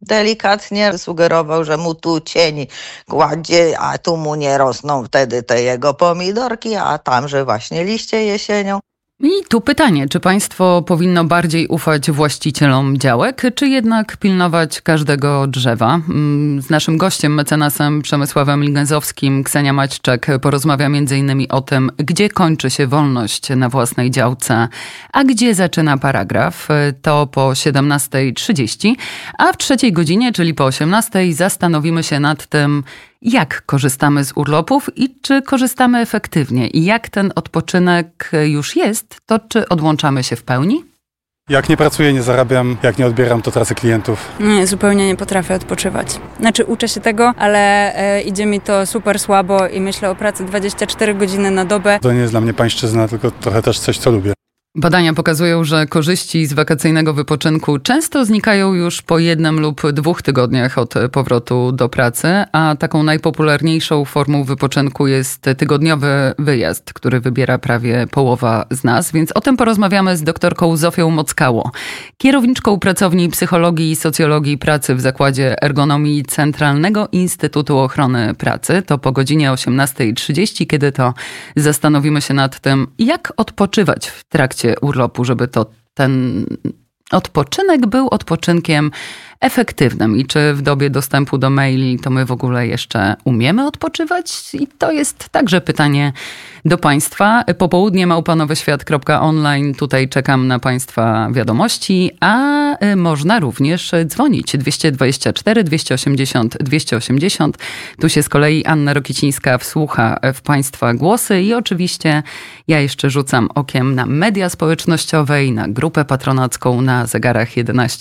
delikatnie sugerował, że mu tu cień kładzie, a tu mu nie rosną wtedy te jego pomidorki, a tam, że właśnie liście jesienią. I tu pytanie, czy państwo powinno bardziej ufać właścicielom działek, czy jednak pilnować każdego drzewa? Z naszym gościem, mecenasem Przemysławem Ligenzowskim, Ksenia Maćczek, porozmawia m.in. o tym, gdzie kończy się wolność na własnej działce, a gdzie zaczyna paragraf. To po 17:30, a w trzeciej godzinie, czyli po 18:00, zastanowimy się nad tym, jak korzystamy z urlopów i czy korzystamy efektywnie? I jak ten odpoczynek już jest, to czy odłączamy się w pełni? Jak nie pracuję, nie zarabiam, jak nie odbieram, to tracę klientów. Nie, zupełnie nie potrafię odpoczywać. Znaczy uczę się tego, ale idzie mi to super słabo i myślę o pracy 24 godziny na dobę. To nie jest dla mnie pańszczyzna, tylko trochę też coś, co lubię. Badania pokazują, że korzyści z wakacyjnego wypoczynku często znikają już po 1 lub 2 tygodniach od powrotu do pracy, a taką najpopularniejszą formą wypoczynku jest tygodniowy wyjazd, który wybiera prawie połowa z nas, więc o tym porozmawiamy z doktorką Zofią Mockało, kierowniczką pracowni psychologii i socjologii pracy w Zakładzie Ergonomii Centralnego Instytutu Ochrony Pracy. To po godzinie 18:30, kiedy to zastanowimy się nad tym, jak odpoczywać w trakcie urlopu, żeby ten odpoczynek był odpoczynkiem efektywnym i czy w dobie dostępu do maili to my w ogóle jeszcze umiemy odpoczywać? I to jest także pytanie do Państwa. popołudnie@nowyświat.online. Tutaj czekam na Państwa wiadomości, a można również dzwonić 224 280 280. Tu się z kolei Anna Rokicińska wsłucha w Państwa głosy i oczywiście ja jeszcze rzucam okiem na media społecznościowe i na grupę patronacką na zegarach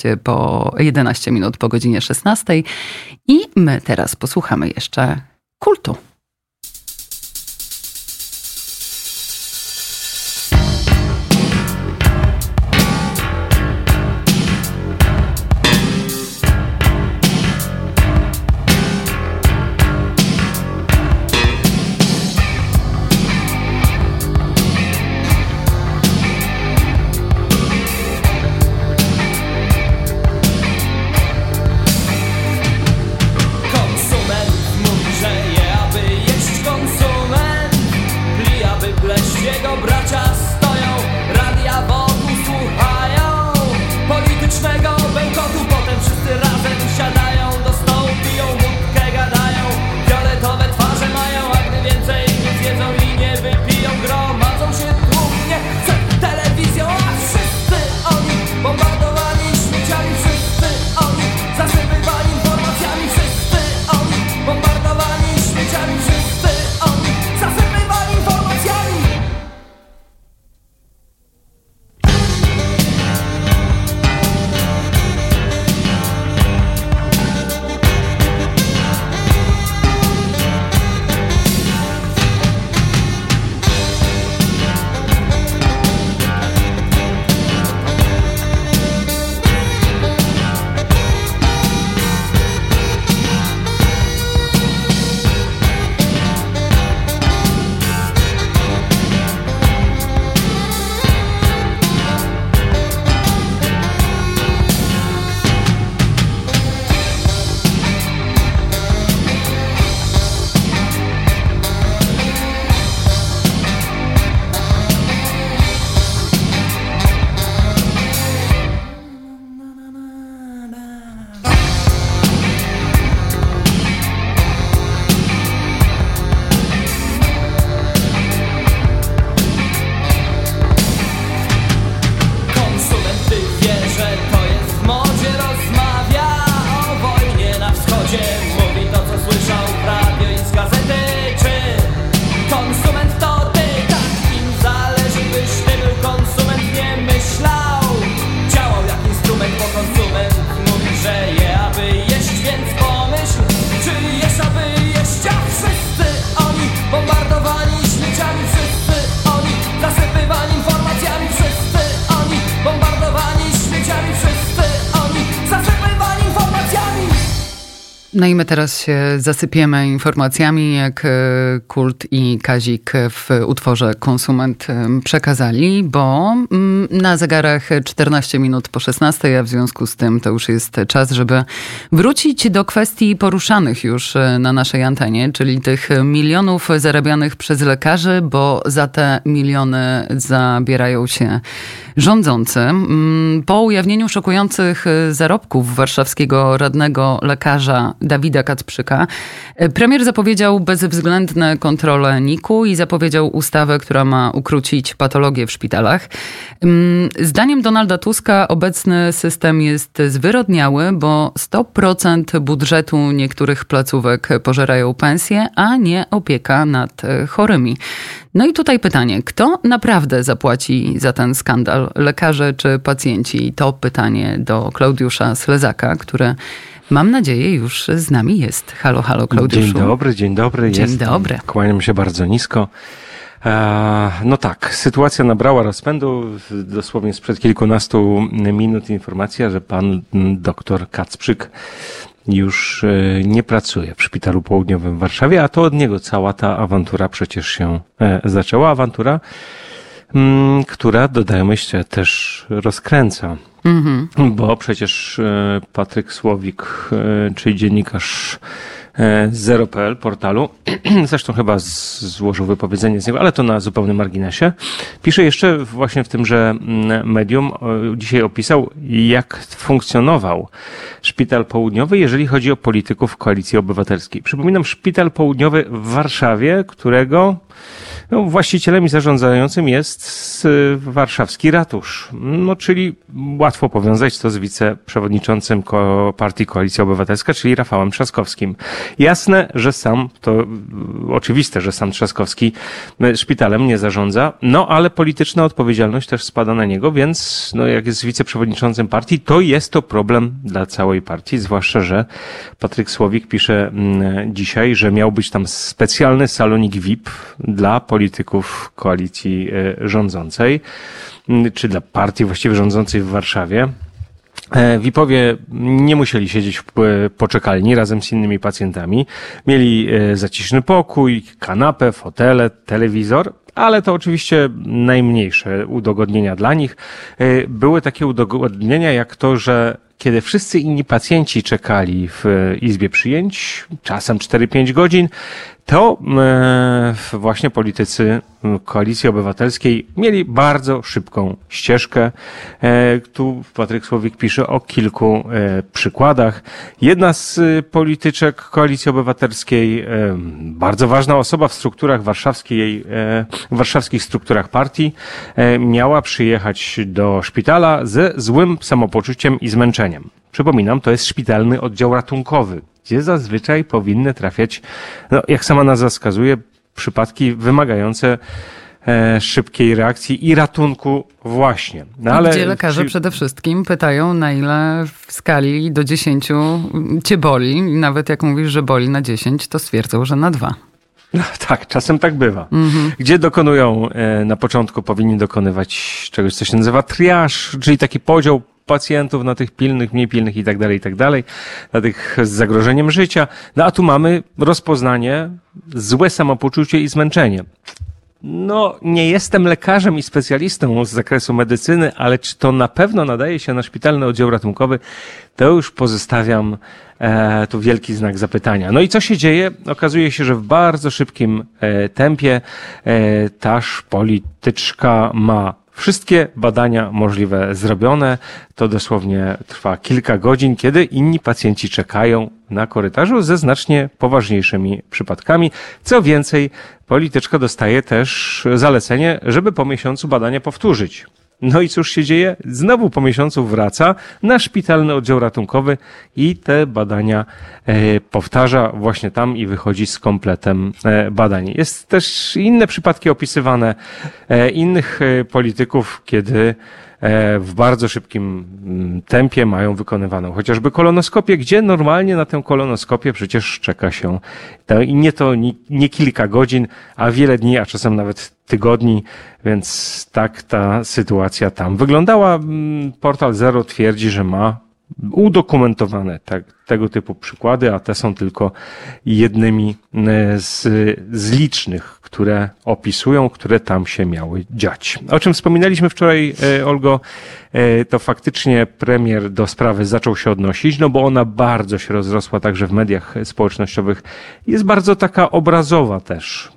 11 minut po godzinie 16. I my teraz posłuchamy jeszcze kultu. Konsument mówi, że je, aby No i my teraz się zasypiemy informacjami, jak Kult i Kazik w utworze Konsument przekazali, bo na zegarach 14 minut po 16, a w związku z tym to już jest czas, żeby wrócić do kwestii poruszanych już na naszej antenie, czyli tych milionów zarabianych przez lekarzy, bo za te miliony zabierają się rządzący. Po ujawnieniu szokujących zarobków warszawskiego radnego lekarza Dawida Kacprzyka, premier zapowiedział bezwzględne kontrole NIK-u i zapowiedział ustawę, która ma ukrócić patologię w szpitalach. Zdaniem Donalda Tuska obecny system jest zwyrodniały, bo 100% budżetu niektórych placówek pożerają pensje, a nie opieka nad chorymi. No i tutaj pytanie, kto naprawdę zapłaci za ten skandal? Lekarze czy pacjenci? I to pytanie do Klaudiusza Slezaka, który mam nadzieję już z nami jest. Halo, halo Klaudiuszu. Dzień dobry. Dzień dobry. Kłaniam się bardzo nisko. No tak, sytuacja nabrała rozpędu. Dosłownie sprzed kilkunastu minut informacja, że pan doktor Kacprzyk już nie pracuje w Szpitalu Południowym w Warszawie, a to od niego cała ta awantura przecież się zaczęła. Awantura, która, dodajmy się, też rozkręca. Bo przecież Patryk Słowik, czyli dziennikarz Zero.pl portalu, zresztą chyba złożył wypowiedzenie z niego, ale to na zupełnym marginesie, pisze jeszcze właśnie w tymże medium, dzisiaj opisał, jak funkcjonował Szpital Południowy, jeżeli chodzi o polityków Koalicji Obywatelskiej. Przypominam, Szpital Południowy w Warszawie, którego właścicielem i zarządzającym jest warszawski ratusz. No, czyli łatwo powiązać to z wiceprzewodniczącym partii Koalicja Obywatelska, czyli Rafałem Trzaskowskim. Jasne, że oczywiste, że sam Trzaskowski szpitalem nie zarządza, no ale polityczna odpowiedzialność też spada na niego, więc jak jest wiceprzewodniczącym partii, to jest to problem dla całej partii, zwłaszcza, że Patryk Słowik pisze dzisiaj, że miał być tam specjalny salonik VIP dla polityków koalicji rządzącej, czy dla partii właściwie rządzącej w Warszawie. VIP-owie nie musieli siedzieć w poczekalni razem z innymi pacjentami. Mieli zaciszny pokój, kanapę, fotele, telewizor, ale to oczywiście najmniejsze udogodnienia dla nich. Były takie udogodnienia jak to, że kiedy wszyscy inni pacjenci czekali w izbie przyjęć, czasem 4-5 godzin, to właśnie politycy Koalicji Obywatelskiej mieli bardzo szybką ścieżkę. Tu Patryk Słowik pisze o kilku przykładach. Jedna z polityczek Koalicji Obywatelskiej, bardzo ważna osoba w strukturach warszawskich strukturach partii, miała przyjechać do szpitala ze złym samopoczuciem i zmęczeniem. Przypominam, to jest szpitalny oddział ratunkowy, gdzie zazwyczaj powinny trafiać, jak sama nazwa wskazuje, przypadki wymagające szybkiej reakcji i ratunku właśnie. Ale gdzie lekarze przede wszystkim pytają, na ile w skali do 10 cię boli. I nawet jak mówisz, że boli na 10, to stwierdzą, że na 2. No, tak, czasem tak bywa. Gdzie na początku powinni dokonywać czegoś, co się nazywa triaż, czyli taki podział pacjentów na tych pilnych, mniej pilnych i tak dalej, na tych z zagrożeniem życia. No a tu mamy rozpoznanie, złe samopoczucie i zmęczenie. Nie jestem lekarzem i specjalistą z zakresu medycyny, ale czy to na pewno nadaje się na szpitalny oddział ratunkowy, to już pozostawiam tu wielki znak zapytania. No i co się dzieje? Okazuje się, że w bardzo szybkim tempie taż polityczka ma wszystkie badania możliwe zrobione. To dosłownie trwa kilka godzin, kiedy inni pacjenci czekają na korytarzu ze znacznie poważniejszymi przypadkami. Co więcej, polityczka dostaje też zalecenie, żeby po miesiącu badania powtórzyć. No i cóż się dzieje? Znowu po miesiącu wraca na szpitalny oddział ratunkowy i te badania powtarza właśnie tam i wychodzi z kompletem badań. Jest też inne przypadki opisywane innych polityków, kiedy w bardzo szybkim tempie mają wykonywaną chociażby kolonoskopię, gdzie normalnie na tę kolonoskopię przecież czeka się nie kilka godzin, a wiele dni, a czasem nawet tygodni, więc tak ta sytuacja tam wyglądała. Portal Zero twierdzi, że ma udokumentowane tego typu przykłady, a te są tylko jednymi z licznych, które opisują, które tam się miały dziać. O czym wspominaliśmy wczoraj, Olgo, to faktycznie premier do sprawy zaczął się odnosić, no bo ona bardzo się rozrosła także w mediach społecznościowych. Jest bardzo taka obrazowa też.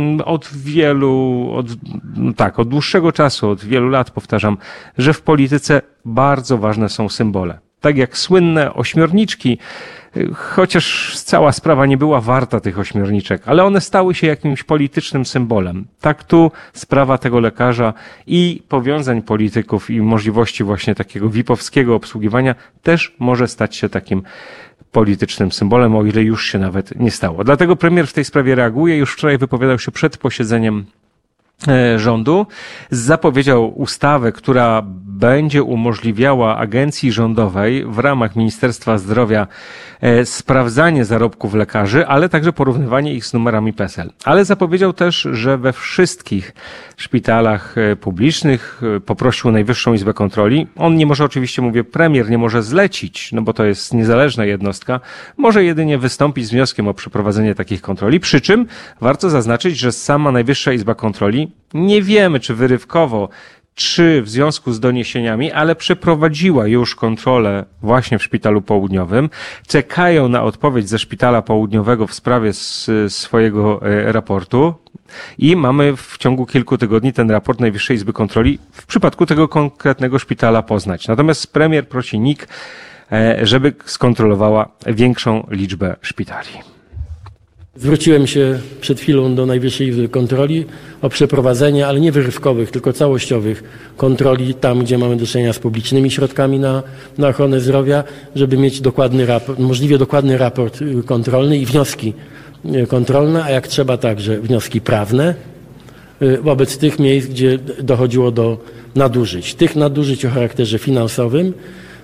Od dłuższego czasu, od wielu lat powtarzam, że w polityce bardzo ważne są symbole. Tak jak słynne ośmiorniczki, chociaż cała sprawa nie była warta tych ośmiorniczek, ale one stały się jakimś politycznym symbolem. Tak tu sprawa tego lekarza i powiązań polityków i możliwości właśnie takiego VIP-owskiego obsługiwania też może stać się takim politycznym symbolem, o ile już się nawet nie stało. Dlatego premier w tej sprawie reaguje. Już wczoraj wypowiadał się przed posiedzeniem rządu, zapowiedział ustawę, która będzie umożliwiała agencji rządowej w ramach Ministerstwa Zdrowia sprawdzanie zarobków lekarzy, ale także porównywanie ich z numerami PESEL. Ale zapowiedział też, że we wszystkich szpitalach publicznych poprosił Najwyższą Izbę Kontroli. On nie może, oczywiście mówię, premier nie może zlecić, no bo to jest niezależna jednostka, może jedynie wystąpić z wnioskiem o przeprowadzenie takich kontroli, przy czym warto zaznaczyć, że sama Najwyższa Izba Kontroli, nie wiemy czy wyrywkowo, czy w związku z doniesieniami, ale przeprowadziła już kontrolę właśnie w Szpitalu Południowym. Czekają na odpowiedź ze Szpitala Południowego w sprawie swojego raportu i mamy w ciągu kilku tygodni ten raport Najwyższej Izby Kontroli w przypadku tego konkretnego szpitala poznać. Natomiast premier prosi NIK, żeby skontrolowała większą liczbę szpitali. Zwróciłem się przed chwilą do Najwyższej Izby Kontroli o przeprowadzenie, ale nie wyrywkowych, tylko całościowych kontroli tam, gdzie mamy do czynienia z publicznymi środkami na ochronę zdrowia, żeby mieć dokładny raport, możliwie dokładny raport kontrolny i wnioski kontrolne, a jak trzeba także wnioski prawne wobec tych miejsc, gdzie dochodziło do nadużyć. Tych nadużyć o charakterze finansowym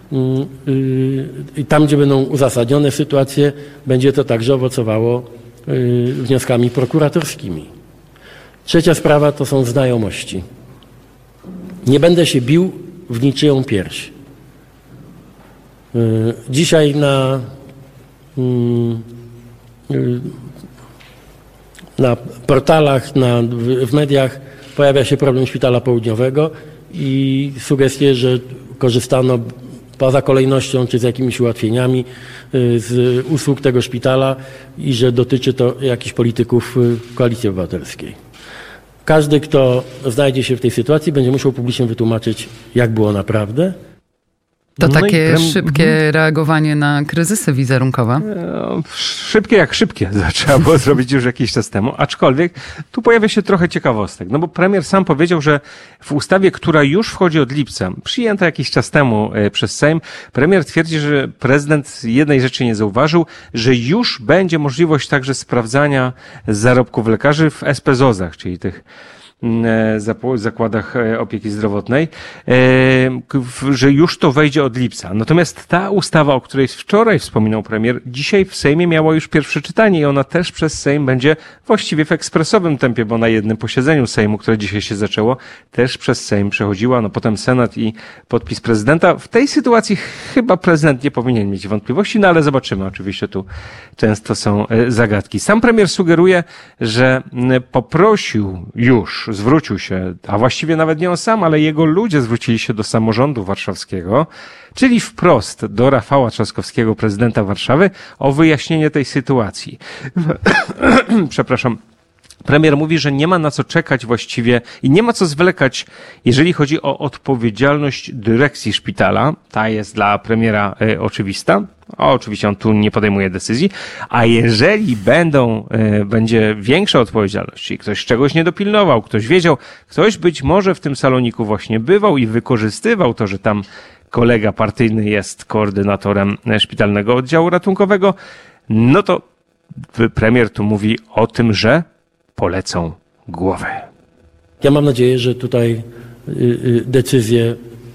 i tam, gdzie będą uzasadnione sytuacje, będzie to także owocowało wnioskami prokuratorskimi. Trzecia sprawa to są znajomości. Nie będę się bił w niczyją pierś. Dzisiaj na portalach, w mediach pojawia się problem Szpitala Południowego i sugestie, że korzystano poza kolejnością czy z jakimiś ułatwieniami z usług tego szpitala i że dotyczy to jakichś polityków Koalicji Obywatelskiej. Każdy, kto znajdzie się w tej sytuacji, będzie musiał publicznie wytłumaczyć, jak było naprawdę. To takie szybkie reagowanie na kryzysy wizerunkowe? Szybkie. Trzeba było zrobić już jakiś czas temu. Aczkolwiek tu pojawia się trochę ciekawostek. No bo premier sam powiedział, że w ustawie, która już wchodzi od lipca, przyjęta jakiś czas temu przez Sejm, premier twierdzi, że prezydent jednej rzeczy nie zauważył, że już będzie możliwość także sprawdzania zarobków lekarzy w SPZOZ-ach, czyli tych zakładach opieki zdrowotnej, że już to wejdzie od lipca. Natomiast ta ustawa, o której wczoraj wspominał premier, dzisiaj w Sejmie miała już pierwsze czytanie i ona też przez Sejm będzie właściwie w ekspresowym tempie, bo na jednym posiedzeniu Sejmu, które dzisiaj się zaczęło, też przez Sejm przechodziła, no potem Senat i podpis prezydenta. W tej sytuacji chyba prezydent nie powinien mieć wątpliwości, no ale zobaczymy. Oczywiście tu często są zagadki. Sam premier sugeruje, że poprosił już, zwrócił się, a właściwie nawet nie on sam, ale jego ludzie zwrócili się do samorządu warszawskiego, czyli wprost do Rafała Trzaskowskiego, prezydenta Warszawy, o wyjaśnienie tej sytuacji. Przepraszam. Premier mówi, że nie ma na co czekać właściwie i nie ma co zwlekać, jeżeli chodzi o odpowiedzialność dyrekcji szpitala. Ta jest dla premiera oczywista. Oczywiście on tu nie podejmuje decyzji. A jeżeli będzie większa odpowiedzialność, czyli ktoś czegoś nie dopilnował, ktoś wiedział, ktoś być może w tym saloniku właśnie bywał i wykorzystywał to, że tam kolega partyjny jest koordynatorem szpitalnego oddziału ratunkowego, no to premier tu mówi o tym, że polecą głowę. Ja mam nadzieję, że tutaj decyzje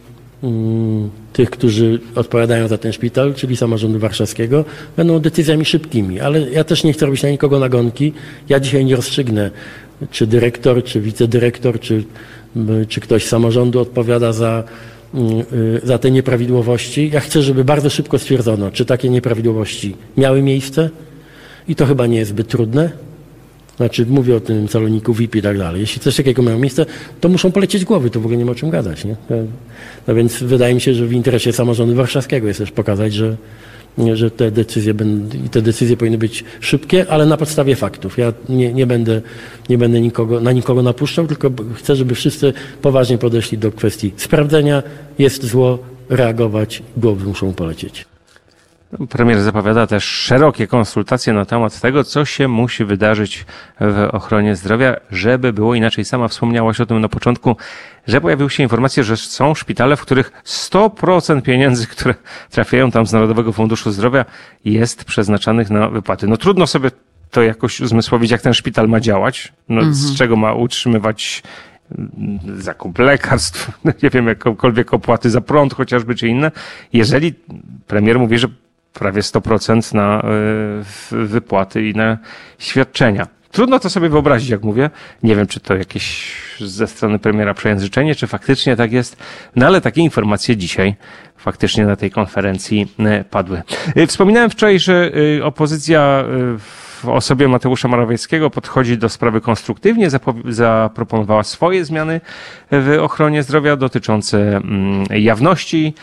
tych, którzy odpowiadają za ten szpital, czyli samorządu warszawskiego, będą decyzjami szybkimi, ale ja też nie chcę robić na nikogo nagonki. Ja dzisiaj nie rozstrzygnę, czy dyrektor, czy wicedyrektor, czy ktoś z samorządu odpowiada za te nieprawidłowości. Ja chcę, żeby bardzo szybko stwierdzono, czy takie nieprawidłowości miały miejsce i to chyba nie jest zbyt trudne. Znaczy mówię o tym saloniku VIP i tak dalej. Jeśli coś takiego miało miejsce, to muszą polecieć głowy, to w ogóle nie ma o czym gadać. Nie? No więc wydaje mi się, że w interesie samorządu warszawskiego jest też pokazać, że te decyzje powinny być szybkie, ale na podstawie faktów. Ja nie będę na nikogo napuszczał, tylko chcę, żeby wszyscy poważnie podeszli do kwestii sprawdzenia. Jest zło, reagować, głowy muszą polecieć. Premier zapowiada też szerokie konsultacje na temat tego, co się musi wydarzyć w ochronie zdrowia, żeby było inaczej. Sama wspomniałaś o tym na początku, że pojawiły się informacje, że są szpitale, w których 100% pieniędzy, które trafiają tam z Narodowego Funduszu Zdrowia, jest przeznaczanych na wypłaty. No trudno sobie to jakoś uzmysłowić, jak ten szpital ma działać, z czego ma utrzymywać zakup lekarstw, nie wiem, jakąkolwiek opłaty za prąd chociażby, czy inne. Jeżeli premier mówi, że prawie 100% na wypłaty i na świadczenia. Trudno to sobie wyobrazić, jak mówię. Nie wiem, czy to jakieś ze strony premiera przejęzyczenie, czy faktycznie tak jest. No ale takie informacje dzisiaj faktycznie na tej konferencji padły. Wspominałem wczoraj, że opozycja w osobie Mateusza Morawieckiego podchodzi do sprawy konstruktywnie, zaproponowała swoje zmiany w ochronie zdrowia dotyczące jawności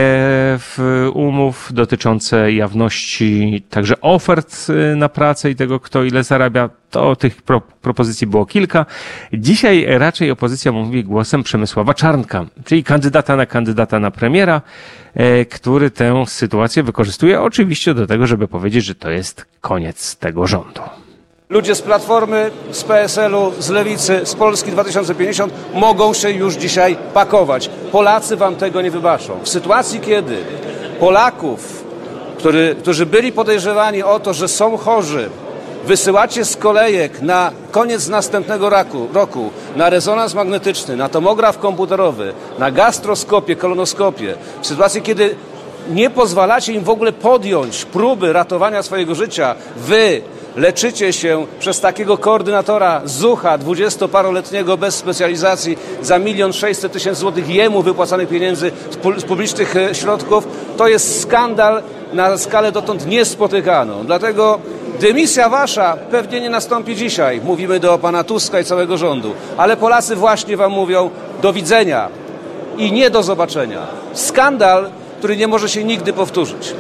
umów, dotyczące jawności także ofert na pracę i tego, kto ile zarabia. To tych propozycji było kilka. Dzisiaj raczej opozycja mówi głosem Przemysława Czarnka, czyli kandydata na premiera, który tę sytuację wykorzystuje oczywiście do tego, żeby powiedzieć, że to jest koniec tego rządu. Ludzie z Platformy, z PSL-u, z Lewicy, z Polski 2050 mogą się już dzisiaj pakować. Polacy wam tego nie wybaczą. W sytuacji, kiedy Polaków, którzy byli podejrzewani o to, że są chorzy, wysyłacie z kolejek na koniec następnego roku na rezonans magnetyczny, na tomograf komputerowy, na gastroskopię, kolonoskopię, w sytuacji, kiedy nie pozwalacie im w ogóle podjąć próby ratowania swojego życia, wy leczycie się przez takiego koordynatora ZUCH-a 20-paroletniego bez specjalizacji za 1 600 000 złotych jemu wypłacanych pieniędzy z publicznych środków, to jest skandal na skalę dotąd niespotykaną. Dlatego dymisja wasza pewnie nie nastąpi dzisiaj. Mówimy do pana Tuska i całego rządu. Ale Polacy właśnie wam mówią do widzenia i nie do zobaczenia. Skandal, który nie może się nigdy powtórzyć.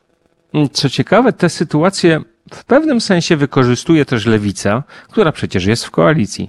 Co ciekawe, tę sytuację w pewnym sensie wykorzystuje też Lewica, która przecież jest w koalicji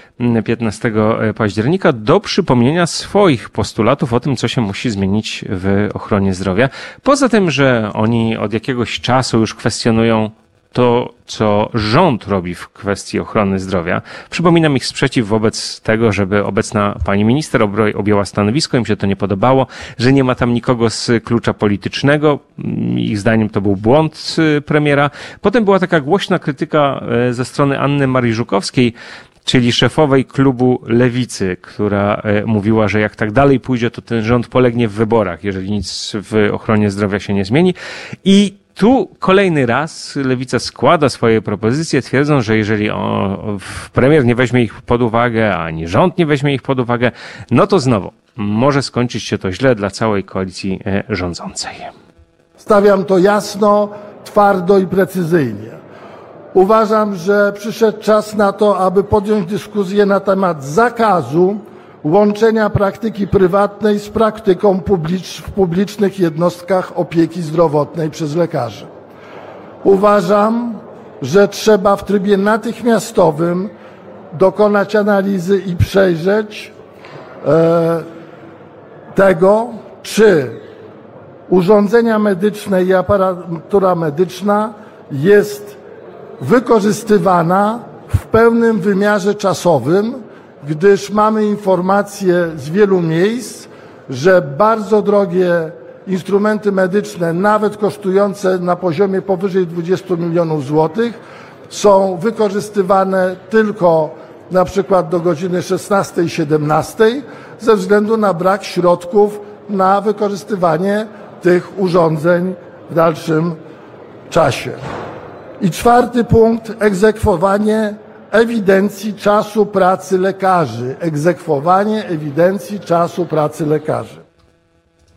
15 października do przypomnienia swoich postulatów o tym, co się musi zmienić w ochronie zdrowia. Poza tym, że oni od jakiegoś czasu już kwestionują to, co rząd robi w kwestii ochrony zdrowia. Przypominam ich sprzeciw wobec tego, żeby obecna pani minister objęła stanowisko, im się to nie podobało, że nie ma tam nikogo z klucza politycznego. Ich zdaniem to był błąd premiera. Potem była taka głośna krytyka ze strony Anny Marii Żukowskiej, czyli szefowej klubu Lewicy, która mówiła, że jak tak dalej pójdzie, to ten rząd polegnie w wyborach, jeżeli nic w ochronie zdrowia się nie zmieni. I tu kolejny raz Lewica składa swoje propozycje, twierdząc, że jeżeli premier nie weźmie ich pod uwagę, ani rząd nie weźmie ich pod uwagę, no to znowu może skończyć się to źle dla całej koalicji rządzącej. Stawiam to jasno, twardo i precyzyjnie. Uważam, że przyszedł czas na to, aby podjąć dyskusję na temat zakazu łączenia praktyki prywatnej z praktyką w publicznych jednostkach opieki zdrowotnej przez lekarzy. Uważam, że trzeba w trybie natychmiastowym dokonać analizy i przejrzeć tego, czy urządzenia medyczne i aparatura medyczna jest wykorzystywana w pełnym wymiarze czasowym, gdyż mamy informacje z wielu miejsc, że bardzo drogie instrumenty medyczne, nawet kosztujące na poziomie powyżej 20 milionów złotych, są wykorzystywane tylko na przykład do godziny 16-17 ze względu na brak środków na wykorzystywanie tych urządzeń w dalszym czasie. I czwarty punkt, egzekwowanie ewidencji czasu pracy lekarzy. Egzekwowanie ewidencji czasu pracy lekarzy.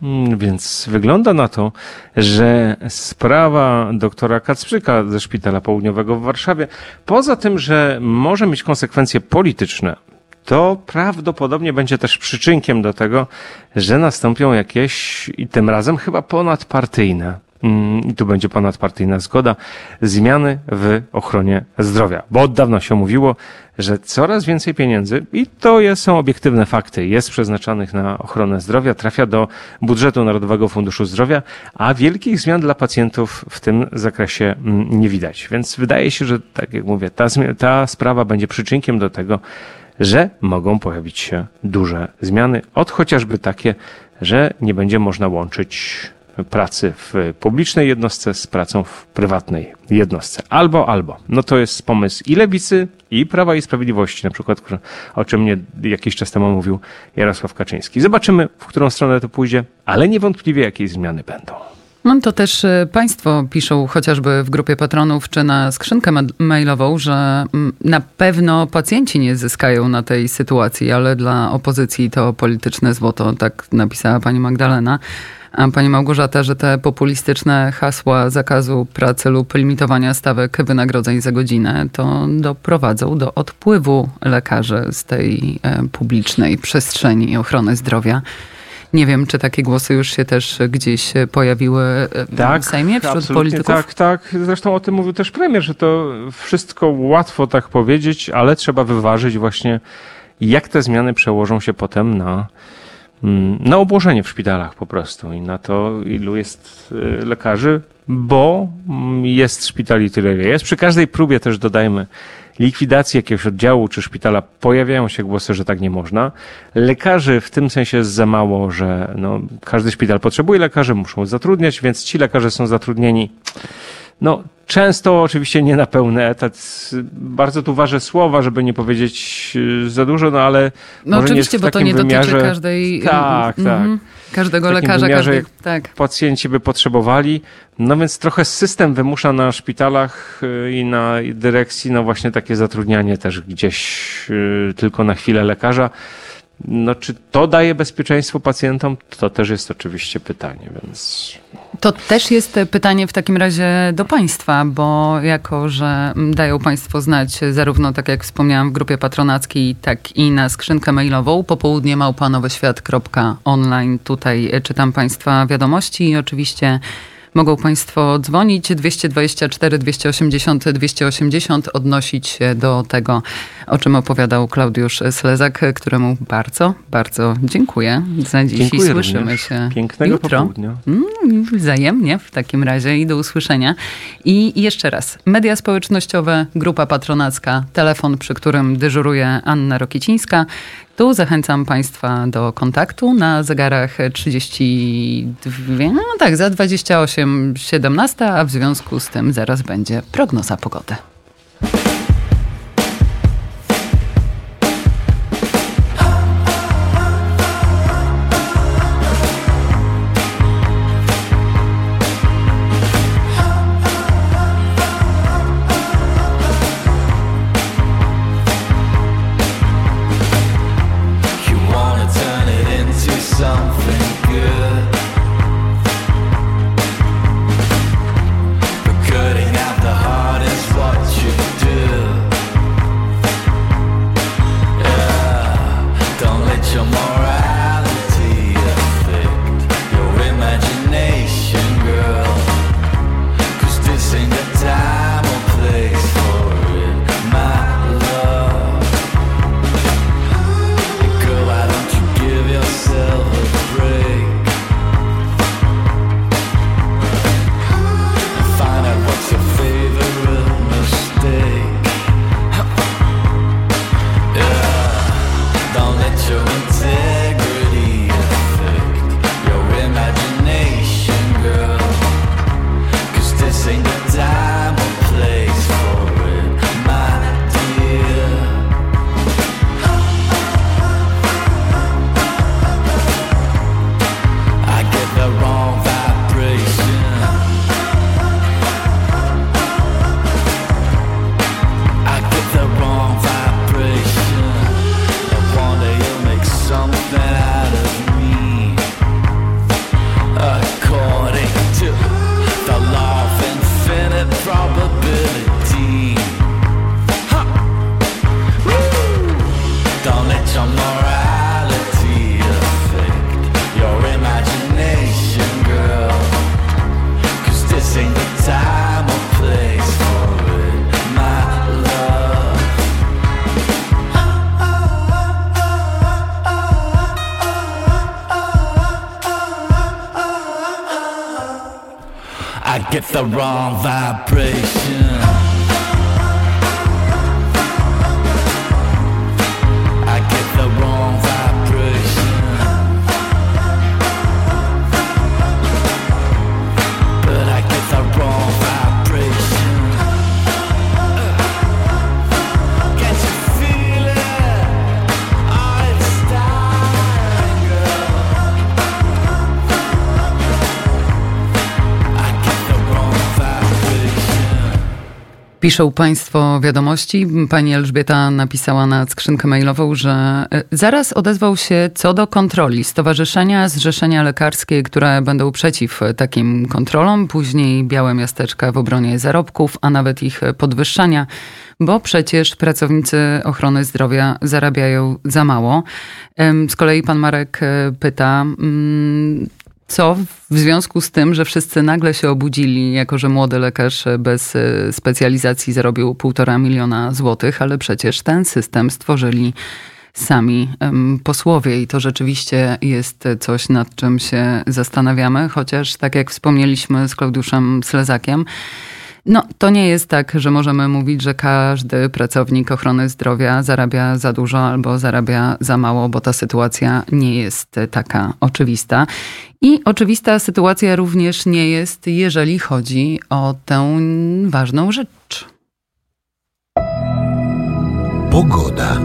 Więc wygląda na to, że sprawa doktora Kacprzyka ze Szpitala Południowego w Warszawie, poza tym, że może mieć konsekwencje polityczne, to prawdopodobnie będzie też przyczynkiem do tego, że nastąpią jakieś, i tym razem chyba ponadpartyjne, i tu będzie ponadpartyjna zgoda, zmiany w ochronie zdrowia. Bo od dawna się mówiło, że coraz więcej pieniędzy, i to są obiektywne fakty, jest przeznaczanych na ochronę zdrowia, trafia do budżetu Narodowego Funduszu Zdrowia, a wielkich zmian dla pacjentów w tym zakresie nie widać. Więc wydaje się, że tak jak mówię, ta sprawa będzie przyczynkiem do tego, że mogą pojawić się duże zmiany, od chociażby takie, że nie będzie można łączyć pracy w publicznej jednostce z pracą w prywatnej jednostce. Albo. No to jest pomysł i Lewicy, i Prawa i Sprawiedliwości, na przykład, o czym mnie jakiś czas temu mówił Jarosław Kaczyński. Zobaczymy, w którą stronę to pójdzie, ale niewątpliwie jakieś zmiany będą. No to też państwo piszą chociażby w grupie patronów czy na skrzynkę mailową, że na pewno pacjenci nie zyskają na tej sytuacji, ale dla opozycji to polityczne złoto, tak napisała pani Magdalena. A pani Małgorzata, że te populistyczne hasła zakazu pracy lub limitowania stawek wynagrodzeń za godzinę to doprowadzą do odpływu lekarzy z tej publicznej przestrzeni ochrony zdrowia. Nie wiem, czy takie głosy już się też gdzieś pojawiły w Sejmie wśród polityków? Tak. Zresztą o tym mówił też premier, że to wszystko łatwo tak powiedzieć, ale trzeba wyważyć właśnie, jak te zmiany przełożą się potem na obłożenie w szpitalach po prostu i na to, ilu jest lekarzy, bo jest szpitali tyle, ile jest. Przy każdej próbie też dodajmy likwidacji jakiegoś oddziału czy szpitala pojawiają się głosy, że tak nie można. Lekarzy w tym sensie jest za mało, że każdy szpital potrzebuje lekarzy, muszą zatrudniać, więc ci lekarze są zatrudnieni. Często oczywiście nie na pełny etat. Bardzo tu ważę słowa, żeby nie powiedzieć za dużo, ale może oczywiście, nie w bo to takim nie wymiarze, dotyczy każdej... Tak. Każdego w takim lekarza, wymiarze, jak pacjenci by potrzebowali. Więc trochę system wymusza na szpitalach i na dyrekcji właśnie takie zatrudnianie też gdzieś tylko na chwilę lekarza. Czy to daje bezpieczeństwo pacjentom? To też jest oczywiście pytanie, więc... To też jest pytanie w takim razie do państwa, bo jako, że dają państwo znać zarówno, tak jak wspomniałam, w grupie patronackiej, tak i na skrzynkę mailową popołudnie@nowyświat.online. Tutaj czytam państwa wiadomości i oczywiście mogą państwo dzwonić 224 280 280, odnosić się do tego, o czym opowiadał Klaudiusz Slezak, któremu bardzo, bardzo dziękuję za dziś. Dziękuję i słyszymy również. się Pięknego jutro. popołudnia. Wzajemnie w takim razie i do usłyszenia. I jeszcze raz, media społecznościowe, grupa patronacka, telefon, przy którym dyżuruje Anna Rokicińska. Tu zachęcam państwa do kontaktu na zegarach 32, za 28:17, a w związku z tym zaraz będzie prognoza pogody. Cutting out the heart is what get the wrong vibration. I get the wrong vibration. But I get the wrong vibration. Can't you feel it? Oh, it's starting, girl. I get the wrong vibration. Piszą Państwo wiadomości. Pani Elżbieta napisała na skrzynkę mailową, że zaraz odezwał się co do kontroli Stowarzyszenia Zrzeszenia Lekarskie, które będą przeciw takim kontrolom. Później białe miasteczka w obronie zarobków, a nawet ich podwyższania, bo przecież pracownicy ochrony zdrowia zarabiają za mało. Z kolei pan Marek pyta, co w związku z tym, że wszyscy nagle się obudzili, jako że młody lekarz bez specjalizacji zarobił 1,5 miliona złotych, ale przecież ten system stworzyli sami posłowie i to rzeczywiście jest coś, nad czym się zastanawiamy, chociaż tak jak wspomnieliśmy z Klaudiuszem Slezakiem, no, to nie jest tak, że możemy mówić, że każdy pracownik ochrony zdrowia zarabia za dużo albo zarabia za mało, bo ta sytuacja nie jest taka oczywista. I oczywista sytuacja również nie jest, jeżeli chodzi o tę ważną rzecz. Pogoda.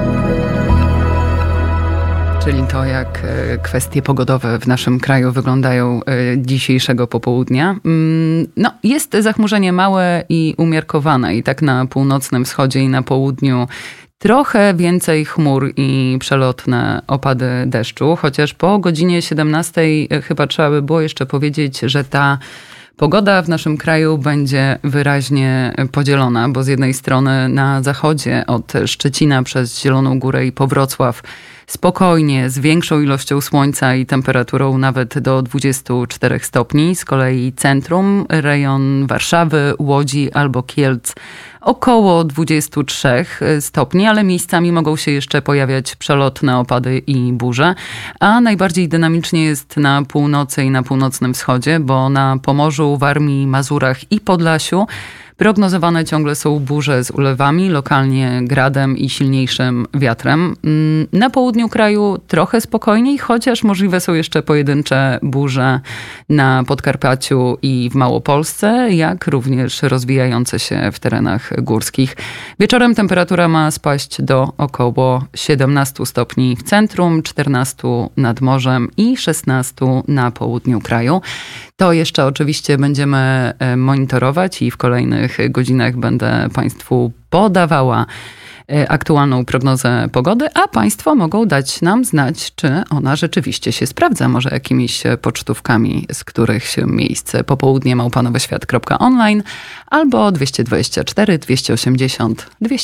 Czyli to, jak kwestie pogodowe w naszym kraju wyglądają dzisiejszego popołudnia. No, jest zachmurzenie małe i umiarkowane i tak na północnym wschodzie i na południu trochę więcej chmur i przelotne opady deszczu, chociaż po godzinie 17 chyba trzeba by było jeszcze powiedzieć, że ta pogoda w naszym kraju będzie wyraźnie podzielona, bo z jednej strony na zachodzie od Szczecina przez Zieloną Górę i po Wrocław spokojnie, z większą ilością słońca i temperaturą nawet do 24 stopni. Z kolei centrum, rejon Warszawy, Łodzi albo Kielc około 23 stopni, ale miejscami mogą się jeszcze pojawiać przelotne opady i burze. A najbardziej dynamicznie jest na północy i na północnym wschodzie, bo na Pomorzu, Warmii, Mazurach i Podlasiu prognozowane ciągle są burze z ulewami, lokalnie gradem i silniejszym wiatrem. Na południu kraju trochę spokojniej, chociaż możliwe są jeszcze pojedyncze burze na Podkarpaciu i w Małopolsce, jak również rozwijające się w terenach górskich. Wieczorem temperatura ma spaść do około 17 stopni w centrum, 14 nad morzem i 16 na południu kraju. To jeszcze oczywiście będziemy monitorować i w kolejnych godzinach będę Państwu podawała aktualną prognozę pogody, a Państwo mogą dać nam znać, czy ona rzeczywiście się sprawdza. Może jakimiś pocztówkami z którychś miejsc. popołudnie@noweświat.online albo 224 280 200.